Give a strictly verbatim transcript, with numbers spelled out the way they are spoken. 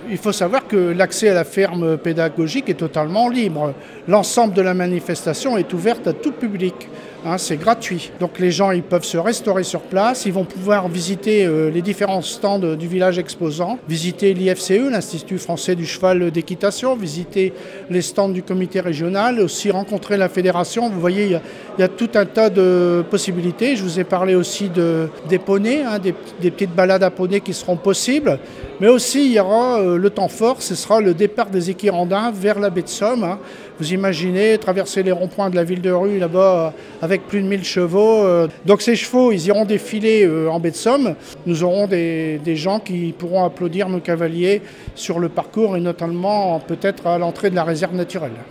Il faut savoir que l'accès à la ferme pédagogique est totalement libre. L'ensemble de la manifestation est ouverte à tout public. Hein, c'est gratuit. Donc les gens ils peuvent se restaurer sur place, ils vont pouvoir visiter euh, les différents stands du village exposant, visiter l'I F C E, l'Institut français du cheval d'équitation, visiter les stands du comité régional, aussi rencontrer la fédération. Vous voyez, il y a, il y a tout un tas de possibilités. Je vous ai parlé aussi de, des poneys, hein, des, des petites balades à poneys qui seront possibles. Mais aussi, il y aura euh, le temps fort, ce sera le départ des équirandins vers la baie de Somme. Hein. Vous imaginez traverser les ronds-points de la ville de Rue là-bas avec plus de mille chevaux. Donc ces chevaux, ils iront défiler en baie de Somme. Nous aurons des, des gens qui pourront applaudir nos cavaliers sur le parcours et notamment peut-être à l'entrée de la réserve naturelle.